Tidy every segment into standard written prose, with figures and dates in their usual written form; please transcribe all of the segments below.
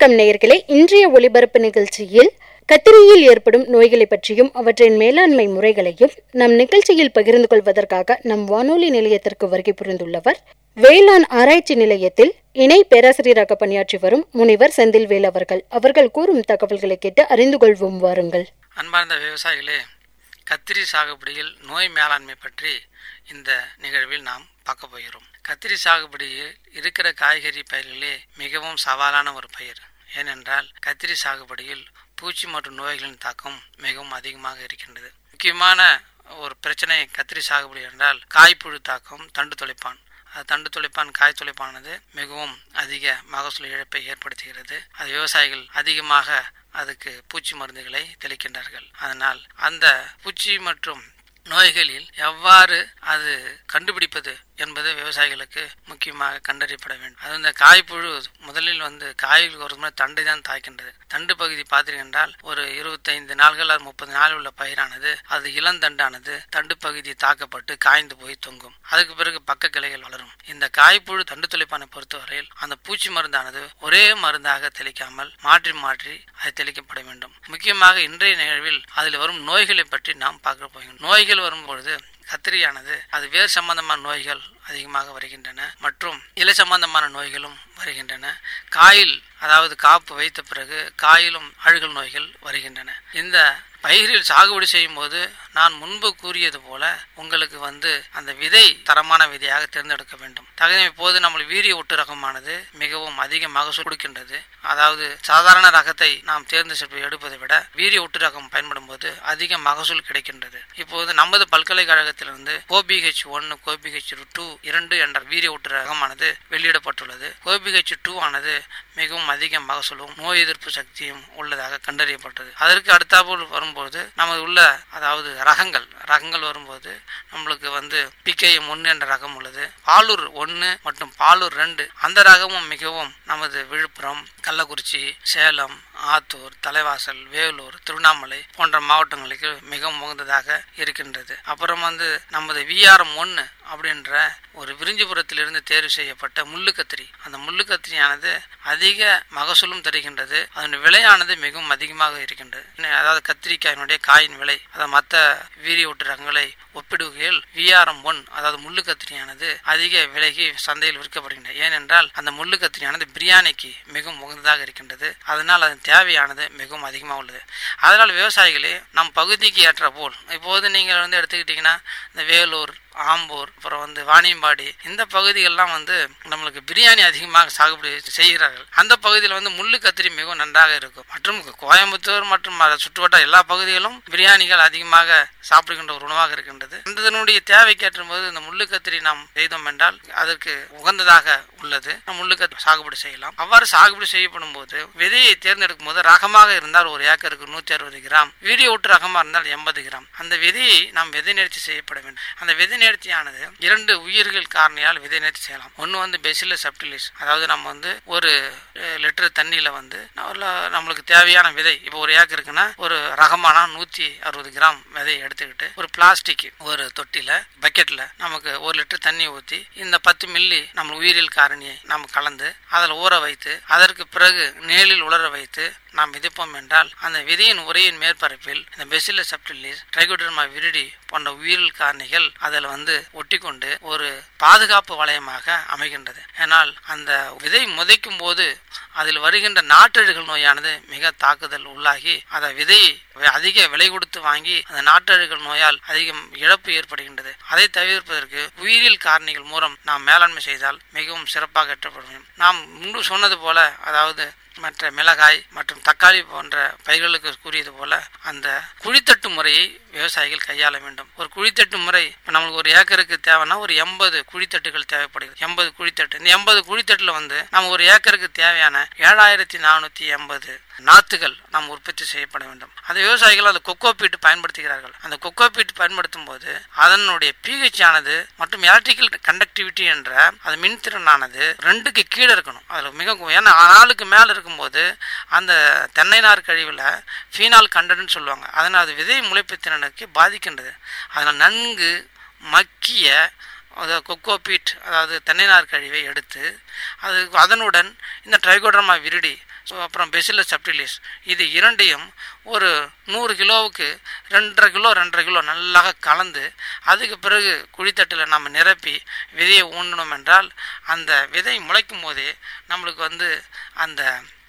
வணக்கம் நேயர்களே. இன்றைய ஒலிபரப்பு நிகழ்ச்சியில் கத்திரியில் ஏற்படும் நோய்களை பற்றியும் அவற்றின் மேலாண்மை முறைகளையும் நம் நிகழ்ச்சியில் பகிர்ந்து கொள்வதற்காக நம் வானொலி நிலையத்திற்கு வருகை புரிந்துள்ளவர் வேளாண் ஆராய்ச்சி நிலையத்தில் இணை பேராசிரியராக பணியாற்றி வரும் முனைவர் செந்தில்வேல் அவர்கள். அவர்கள் கூறும் தகவல்களை கேட்டு அறிந்து கொள்வோம் வாருங்கள். அன்பார்ந்த விவசாயிகளே, கத்திரி சாகுபடியில் நோய் மேலாண்மை பற்றி இந்த நிகழ்வில் நாம் பார்க்க போகிறோம். கத்திரி சாகுபடியில் இருக்கிற காய்கறி பயிர்களே மிகவும் சவாலான ஒரு பயிர். ஏனென்றால் கத்திரி சாகுபடியில் பூச்சி மற்றும் நோய்களின் தாக்கம் மிகவும் அதிகமாக இருக்கின்றது. முக்கியமான ஒரு பிரச்சனை கத்திரி சாகுபடி என்றால் காய்ப்புழு தாக்கம், தண்டு தொலைப்பான். தண்டு தொலைப்பான், காய் தொலைப்பானது மிகவும் அதிக மகசூல் இழப்பை ஏற்படுத்துகிறது. அது விவசாயிகள் அதிகமாக அதுக்கு பூச்சி மருந்துகளை தெளிக்கின்றார்கள். அதனால் அந்த பூச்சி மற்றும் நோய்களில் எவ்வாறு அது கண்டுபிடிப்பது என்பது விவசாயிகளுக்கு முக்கியமாக கண்டறியப்பட வேண்டும். அது இந்த காய்ப்புழு முதலில் காய்களுக்கு ஒரு முறை தண்டை தான் தாக்கின்றது. தண்டு பகுதி பார்த்தீர்கள் ஒரு 25 நாள்கள் அது 30 நாள் உள்ள பயிரானது அது இளந்தண்டானது தண்டு பகுதி தாக்கப்பட்டு காய்ந்து போய் தொங்கும். அதுக்கு பிறகு பக்க கிளைகள் வளரும். இந்த காய்ப்புழு தண்டு தொலைப்பானை பொறுத்தவரையில் அந்த பூச்சி மருந்தானது ஒரே மருந்தாக தெளிக்காமல் மாற்றி மாற்றி அது தெளிக்கப்பட வேண்டும். முக்கியமாக இன்றைய நிகழ்வில் அதில் வரும் நோய்களை பற்றி நாம் பார்க்க போகிறோம். நோய்கள் வரும்பொழுது கத்திரியானது அது வேர் சம்பந்தமான நோய்கள் அதிகமாக வருகின்றன மற்றும் இலை சம்பந்தமான நோய்களும் வருகின்றன. காயில் அதாவது காப்பு வைத்த பிறகு காயிலும் அழுகல் நோய்கள் வருகின்றன. இந்த பயிரில் சாகுபடி செய்யும் போது நான் முன்பு கூறியது போல உங்களுக்கு அந்த விதை தரமான விதையாக தேர்ந்தெடுக்க வேண்டும். இப்போது நம்ம வீரிய ஒட்டு ரகமானது மிகவும் அதிக மகசூல் கொடுக்கின்றது. அதாவது சாதாரண ரகத்தை நாம் தேர்ந்து எடுப்பதை விட வீரிய ஒட்டு ரகம் பயன்படும் போது அதிக மகசூல் கிடைக்கின்றது. இப்போது நமது பல்கலைக்கழகத்திலிருந்து கோபிஹெச்1 கோபிஹெச்2 2 என்ற வீரிய ஒட்டு ரகமானது வெளியிடப்பட்டுள்ளது. கோபிஹெச்2 ஆனது மிகவும் அதிக மகசூலும் நோய் எதிர்ப்பு சக்தியும் உள்ளதாக கண்டறியப்பட்டது. அதற்கு அடுத்தாற்போல் வரும்போது நமது உள்ள அதாவது ரகங்கள் வரும்போது நம்மளுக்கு PKM1 என்ற ரகம் உள்ளது. பாலூர் 1 மற்றும் பாலூர் 2 அந்த ரகமும் மிகவும் நமது விழுப்புரம், கள்ளக்குறிச்சி, சேலம், ஆத்தூர், தலைவாசல், வேலூர், திருவண்ணாமலை போன்ற மாவட்டங்களுக்கு மிகவும் உகந்ததாக இருக்கின்றது. அப்புறம் நமது VRM1 அப்படின்ற ஒரு விரிஞ்சிபுரத்திலிருந்து தேர்வு செய்யப்பட்ட முள்ளுக்கத்திரி. அந்த முள்ளுக்கத்திரியானது அதிக மகசூலும் தருகின்றது. அதன் விலையானது மிகவும் அதிகமாக இருக்கின்றது. அதாவது கத்திரிக்காயினுடைய காயின் விலை அதை மற்ற வீரிய ஒட்டு ரகங்களை ஒப்பிடுகையில் VRM1 அதாவது முள்ளுக்கத்திரியானது அதிக விலைக்கு சந்தையில் விற்கப்படுகின்றது. ஏனென்றால் அந்த முள்ளுக்கத்திரியானது பிரியாணிக்கு மிகவும் உகந்ததாக இருக்கின்றது. அதனால் அதன் தேவையானது மிகவும் அதிகமாக உள்ளது. அதனால் விவசாயிகளே நம் பகுதிக்கு ஏற்ற போல் இப்போது நீங்கள் எடுத்துக்கிட்டீங்கன்னா இந்த வேலூர், ஆம்பூர், அப்புறம் வாணியம்பாடி இந்த பகுதிகள்லாம் நம்மளுக்கு பிரியாணி அதிகமாக சாகுபடி செய்கிறார்கள். அந்த பகுதியில் முள்ளு கத்திரி மிகவும் நன்றாக இருக்கும். மற்றும் கோயம்புத்தூர் மற்றும் சுற்றுவட்டார எல்லா பகுதிகளும் பிரியாணிகள் அதிகமாக சாப்பிடுகின்ற ஒரு உணவாக இருக்கின்றது. இதனுடைய தேவைக்கேற்ற போது இந்த முள்ளு கத்திரி நாம் செய்தோம் என்றால் அதற்கு உகந்ததாக உள்ளது. முள்ளு கத்திரி சாகுபடி செய்யலாம். அவ்வாறு சாகுபடி செய்யப்படும் போது விதையை தேர்ந்தெடுக்கும் போது ரகமாக இருந்தால் ஒரு ஏக்கருக்கு 160 கிராம், வீரிய ஒட்டு ரகமாக இருந்தால் 80 கிராம் அந்த விதையை நாம் விதை நேர்த்தி செய்யப்பட வேண்டும். அந்த விதை நேர்த்தியானது 2 உயிர்கள் காரணியால் விதை நேர்த்தி செய்யலாம். ஒன்று பெசில்லஸ் சப்டிலிஸ், அதாவது நம்ம ஒரு லிட்டர் தண்ணியில நம்மளுக்கு தேவையான விதை இப்போ ஒரு ஏக்கருக்குன்னா ஒரு ரகமான 160 கிராம் விதையை எடுத்துக்கிட்டு ஒரு பிளாஸ்டிக் ஒரு தொட்டில பக்கெட்ல நமக்கு 1 லிட்டர் தண்ணி ஊற்றி இந்த 10 மில்லி நம்ம உயிரியல் காரணியை நாம் கலந்து அதில் ஊற வைத்து அதற்கு பிறகு நேலில் உலர வைத்து நாம் விதைப்போம் என்றால் அந்த விதையின் உரையின் மேற்பரப்பில் இந்த பெசில்லஸ் சப்டிலிஸ், ட்ரைகோடெர்மா விரிடி போன்ற உயிரியல் காரணிகள் அதில் ஒட்டி கொண்டு ஒரு பாதுகாப்பு வளையமாக அமைகின்றது. ஏனால் அந்த விதை முதைக்கும் போது அதில் வருகின்ற நாட்டழுகல் நோயானது மிக தாக்குதல் உள்ளாகி அதை விதையை அதிக விலை கொடுத்து வாங்கி அந்த நாட்டழுகல் நோயால் அதிகம் இழப்பு ஏற்படுகின்றது. அதை தவிர்ப்பதற்கு உயிரியல் காரணிகள் மூலம் நாம் மேலாண்மை செய்தால் மிகவும் சிறப்பாக ஏற்றப்படும். நாம் முன்பு சொன்னது போல அதாவது மற்ற மிளகாய் மற்றும் தக்காளி போன்ற பயிர்களுக்கு கூறியது போல அந்த குழித்தட்டு முறையை விவசாயிகள் கையாள வேண்டும். ஒரு குழித்தட்டு முறை நம்மளுக்கு ஒரு ஏக்கருக்கு தேவைன்னா ஒரு 80 குழித்தட்டுகள் தேவைப்படுகிறது. 80 குழித்தட்டு. இந்த 80 குழித்தட்டுல நம்ம ஒரு ஏக்கருக்கு தேவையான 7480 நாத்துகள் நாம் உற்பத்தி செய்யப்பட வேண்டும். அந்த விவசாயிகள் அந்த கொக்கோ பீட் பயன்படுத்துகிறார்கள். அந்த கொக்கோ பீட் பயன்படுத்தும் போது அதனுடைய pH ஆனது மற்றும் எலக்ட்ரிக்கல் கண்டக்டிவிட்டி என்ற அது மின்திறனானது 2க்கு கீழே இருக்கணும். அதில் மிக ஏன்னா 4க்கு மேலே இருக்கும்போது அந்த தென்னை நார் கழிவில் ஃபீனால் கண்டன்ட்னு சொல்லுவாங்க. அதனால் அது விதை முளைப்பு திறனுக்கு பாதிக்கின்றது. அதனால் நன்கு மக்கிய கொக்கோபீட் அதாவது தென்னை நார் கழிவை எடுத்து அதனுடன் இந்த ட்ரைகோடர்மா விரிடி அப்புறம் பெசிலஸ் சப்டிலிஸ், இது இரண்டையும் ஒரு 100 கிலோவுக்கு 2.5 கிலோ நல்லா கலந்து அதுக்கு பிறகு குழித்தட்டில் நம்ம நிரப்பி விதையை ஊண்டணும் என்றால் அந்த விதை முளைக்கும் போதே நம்மளுக்கு அந்த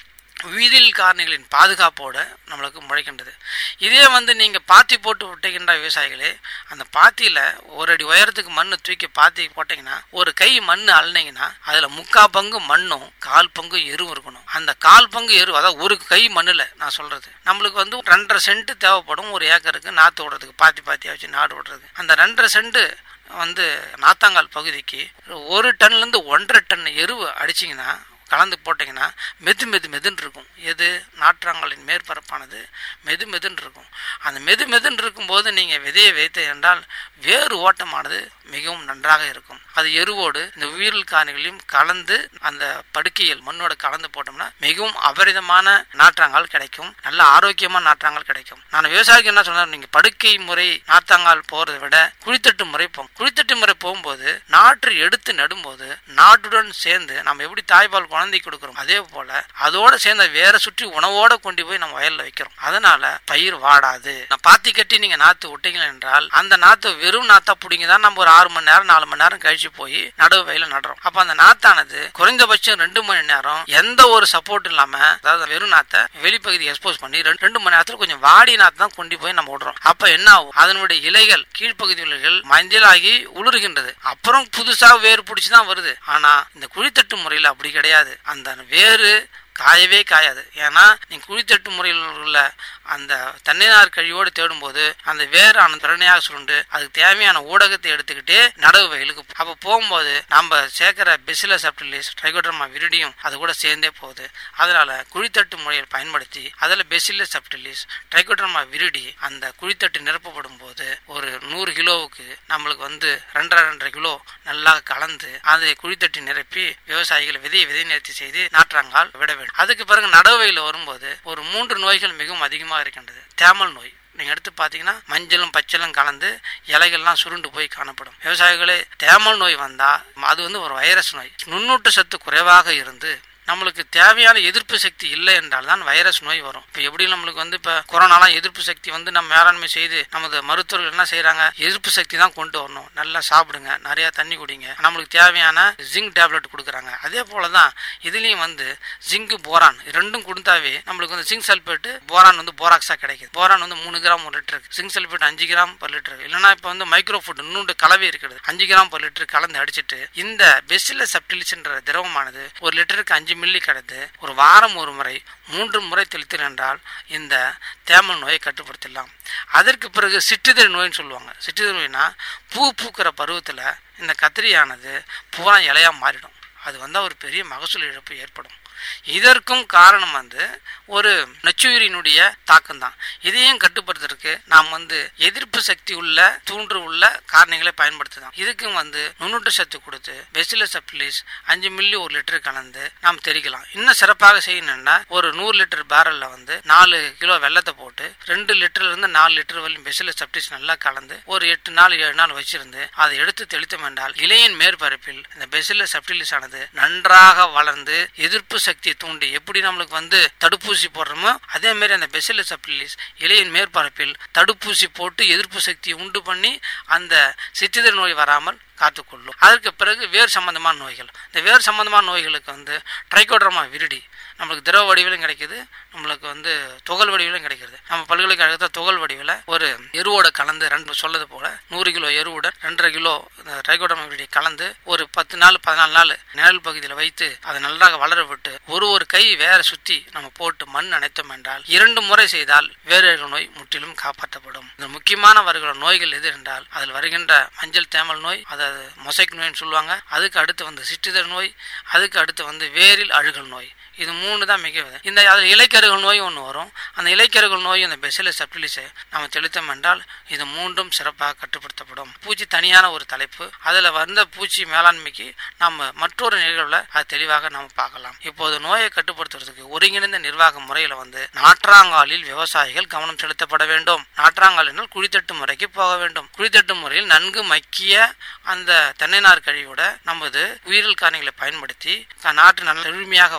உயிரியல் காரணிகளின் பாதுகாப்போடு நம்மளுக்கு முளைக்கின்றது. இதே நீங்கள் பாத்தி போட்டு விட்டீங்கன்னா விவசாயிகளே, அந்த பாத்தியில் 1 அடி உயரத்துக்கு மண் தூக்கி பாத்தி போட்டிங்கன்னா ஒரு கை மண் அள்ளினீங்கன்னா அதில் 3/4 பங்கு மண்ணும் 1/4 பங்கு எருவும் இருக்கணும். அந்த 1/4 பங்கு எரு, அதாவது ஒரு கை மண்ணில் நான் சொல்கிறது, நம்மளுக்கு 2.5 சென்ட் தேவைப்படும் ஒரு ஏக்கருக்கு நாற்று விடுறதுக்கு, பாத்தியாக வச்சு நாடு விடுறது. அந்த 2.5 சென்ட் நாத்தாங்கால் பகுதிக்கு 1 டன்லேருந்து 1.5 டன் எருவு அடிச்சிங்கன்னா கலந்து போட்டிங்கன்னா மெதுன்னு இருக்கும். எது நாற்றாங்கலின் மேற்பரப்பானது மெதுன்னு இருக்கும். அந்த மெதுன்னு இருக்கும்போது நீங்கள் விதையை வைத்து என்றால் வேறு ஓட்டமானது மிகவும் நன்றாக இருக்கும். அது எருவோடு இந்த உயிரியல் காரணிகளையும் கலந்து அந்த படுக்கையில் மண்ணோட கலந்து போட்டோம்னா மிகவும் அபரிதமான நாற்றாங்கால் கிடைக்கும், நல்ல ஆரோக்கியமான நாற்றாங்கால் கிடைக்கும். நான் விவசாயிக்கு என்ன சொன்னேன், நீங்கள் படுக்கை முறை நாற்றாங்கால் போகிறத விட குழித்தட்டு முறை போகும். குழித்தட்டு முறை போகும்போது நாற்று எடுத்து நடும்போது நாட்டுடன் சேர்ந்து நம்ம எப்படி தாய்ப்பால் குழந்தை கொடுக்கிறோம், அதே போல அதோட சேர்ந்த வேற சுற்றி உணவோட கொண்டு போய் நம்ம வயல்ல வைக்கிறோம். அதனால பயிர் வாடாது. பாத்தி கட்டி நீங்க நாத்து விட்டீங்க என்றால் அந்த நாத்து வெறும் நாத்தா பிடிங்கதான் நம்ம ஒரு 6 மணி நேரம் 4 மணி நேரம் கழிச்சு போய் நடவு வயல நடுறோம். அப்ப அந்த நாத்தானது குறைந்தபட்சம் 2 மணி நேரம் எந்த ஒரு சப்போர்ட் இல்லாம, அதாவது வெறும் நாத்தை வெளிப்பகுதி எக்ஸ்போஸ் பண்ணி 2 மணி நேரத்துல கொஞ்சம் வாடி நாத்து தான் கொண்டு போய் நம்ம விடுறோம். அப்ப என்ன ஆகும், அதனுடைய இலைகள் கீழ்ப்பகுதி இலைகள் மஞ்சளாகி உளுருகின்றது. அப்புறம் புதுசா வேறு பிடிச்சுதான் வருது. ஆனா இந்த குழித்தட்டு முறையில் அப்படி கிடையாது. அந்த வேறு காயவே காயாது. ஏன்னா நீங்க குழித்தட்டு முறையில் உள்ள அந்த தண்ணீர் கழிவோடு தேடும்போது அந்த வேறு திறனையாக சுருண்டு அதுக்கு தேவையான ஊடகத்தை எடுத்துக்கிட்டே நடவு வயலுக்கு அப்ப போகும்போது நம்ம சேர்க்கிற பெசிலஸ் சப்டிலிஸ் ட்ரைகோடர்மா விரிடியும் அது கூட சேர்ந்தே போகுது. அதனால குழித்தட்டு முறையில் பயன்படுத்தி அதில் பெசிலஸ் சப்டிலிஸ் ட்ரைகோடர்மா விரிடி அந்த குழித்தட்டு நிரப்பப்படும் போது ஒரு 100 கிலோவுக்கு நம்மளுக்கு 2.5 கிலோ நல்லா கலந்து அதை குழித்தட்டி நிரப்பி விவசாயிகள் விதை நிறுத்தி செய்து நாற்றாங்கால் விட வேண்டும். அதுக்கு பிறகு நடவையில் வரும்போது ஒரு 3 நோய்கள் மிகவும் அதிகமாக இருக்கின்றது. தேமல் நோய் நீங்க எடுத்து பாத்தீங்கன்னா மஞ்சளும் பச்சளும் கலந்து இலைகள்லாம் சுருண்டு போய் காணப்படும். விவசாயிகளே, தேமல் நோய் வந்தா அது ஒரு வைரஸ் நோய். நுண்ணூட்ட சத்து குறைவாக இருந்து நம்மளுக்கு தேவையான எதிர்ப்பு சக்தி இல்லை என்றால் தான் வைரஸ் நோய் வரும். இப்போ எப்படி நம்மளுக்கு இப்போ கொரோனாலாம் எதிர்ப்பு சக்தி நம்ம மேலாண்மை செய்து நமது மருத்துவர்கள் என்ன செய்யறாங்க, எதிர்ப்பு சக்தி தான் கொண்டு வரணும், நல்லா சாப்பிடுங்க, நிறைய தண்ணி குடிங்க, நம்மளுக்கு தேவையான ஜிங்க் டேப்லெட் கொடுக்குறாங்க. அதே போலதான் இதுலயும் ஜிங்க் போரான் ரெண்டும் கொடுத்தாவே நம்மளுக்கு ஜிங்க் சல்பேட் போரான் போராக்ஸா கிடைக்குது. போரான் 3 கிராம் ஒரு லிட்டருக்கு, ஜிங்க் சல்பேட் 5 கிராம் per லிட்டருக்கு. இல்லைன்னா இப்போ மைக்ரோ ஃபுட் இன்னொன்று கலவை இருக்கிறது 5 கிராம் per லிட்டருக்கு கலந்து அடிச்சுட்டு இந்த பெசிலஸ் சப்டிலிஸ் என்ற திரவமானது 1 லிட்டருக்கு 5 மில்லி கடந்து ஒரு வாரம் ஒரு முறை 3 முறை தெளித்து என்றால் இந்த தேமல் நோயை கட்டுப்படுத்தலாம். அதற்கு பிறகு சிற்றிதழ் நோய்னு சொல்லுவாங்க. சிற்றிதழ் நோய்னா பூக்கிற பருவத்தில் இந்த கத்திரியானது பூரா இலையா மாறிடும். அது ஒரு பெரிய மகசூல் இழப்பு ஏற்படும். இதற்கும் காரணம் ஒரு நச்சுயிரினுடைய தாக்கம் தான். இதையும் கட்டுப்படுத்துறதுக்கு நாம் எதிர்ப்பு சக்தி உள்ள தூண்டு உள்ள காரணிகளை பயன்படுத்தலாம். இதுக்கும் நுண்ணூட்ட சத்து கொடுத்து பெசிலஸ் சப்டிலிஸ் 5 மில்லி 1 லிட்டர் கலந்து நாம் தெரிக்கலாம். இன்னும் சிறப்பாக செய்யணும்னா ஒரு 100 லிட்டர் பேரல்ல 4 கிலோ வெள்ளத்தை போட்டு 2 லிட்டர்ல இருந்து 4 லிட்டர் வரையும் பெசிலஸ் சப்டிலிஸ் நல்லா கலந்து ஒரு 8 நாள் 7 நாள் வச்சிருந்து அதை எடுத்து தெளித்தோம் என்றால் இலையின் மேற்பரப்பில் இந்த பெசிலஸ் சப்டிலிஸ் ஆனது நன்றாக வளர்ந்து எதிர்ப்பு சக்தியை தூண்டி எப்படி நம்மளுக்கு தடுப்பூசி போடுறோமோ அதே மாதிரி அந்த பெசிலஸ் சப்டிலிஸ் இலையின் மேற்பரப்பில் தடுப்பூசி போட்டு எதிர்ப்பு சக்தியை உண்டு பண்ணி அந்த சிற்றிதழ் நோய் வராமல் காத்துக்கொள்ளும். அதற்கு பிறகு வேறு சம்பந்தமான நோய்கள், இந்த வேறு சம்பந்தமான நோய்களுக்கு ட்ரைகோடர்மா விரிடி நம்மளுக்கு திரவ வடிவிலும் கிடைக்குது, நம்மளுக்கு துகள் வடிவிலும் கிடைக்கிறது. நம்ம பல்கலைக்கழகத்தில் துகள் வடிவில் ஒரு எருவோட கலந்து 2 சொல்லது போல 100 கிலோ எருவுடன் 2.5 கிலோ ட்ரைகோடர்மா விரிடி கலந்து ஒரு 10 நாள் 14 நாள் நிழல் பகுதியில் வைத்து அதை நன்றாக வளர விட்டு ஒரு கை வேற சுற்றி நம்ம போட்டு மண் அணைத்தோம் என்றால் 2 முறை செய்தால் வேறு நோய் முற்றிலும் காப்பாற்றப்படும். இந்த முக்கியமான வருகிற நோய்கள் எது என்றால் அதில் வருகின்ற மஞ்சள் தேமல் நோய், அதாவது மொசைக் நோய்னு சொல்லுவாங்க. அதுக்கு அடுத்து சிற்றிதழ் நோய், அதுக்கு அடுத்து வேரில் அழுகல் நோய். இது 3 தான் மிக இந்த அதில் இலைக்கருகள் நோய் ஒன்று வரும். அந்த இலைக்கருகள் நோய் இந்த பெசிலஸ் சப்டிலிஸை நம்ம தெளித்தோம் என்றால் இது 3ம் சிறப்பாக கட்டுப்படுத்தப்படும். பூச்சி தனியான ஒரு தலைப்பு, அதில் பூச்சி மேலாண்மைக்கு நம்ம மற்றொரு நிகழ்வில் அது தெளிவாக நாம் பார்க்கலாம். இப்போது நோயை கட்டுப்படுத்துவதற்கு ஒருங்கிணைந்த நிர்வாக முறையில் நாற்றாங்காலில் விவசாயிகள் கவனம் செலுத்தப்பட வேண்டும். நாற்றாங்கால் என்றால் குழித்தட்டு முறைக்கு போக வேண்டும். குழித்தட்டு முறையில் நன்கு மக்கிய அந்த தென்னை நார் கழிவோட நமது உயிரியல் காரணிகளை பயன்படுத்தி நாற்று நல்ல எளிமையாக வளர்ந்து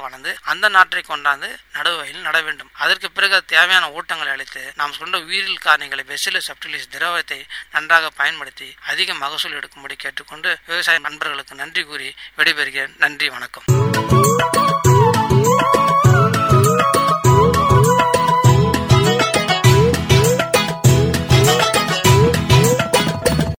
அந்த நாற்றை கொண்டாந்து நடுவகையில் நட வேண்டும். அதற்கு பிறகு தேவையான ஊட்டங்களை அளித்து நாம் சொன்ன உயிரியல் காரணிகளை பெசிலஸ் சப்டிலிஸ் திரவத்தை நன்றாக பயன்படுத்தி அதிக மகசூல் எடுக்கும்படி கேட்டுக்கொண்டு விவசாய நண்பர்களுக்கு நன்றி கூறி விடைபெறுகிறேன். நன்றி, வணக்கம்.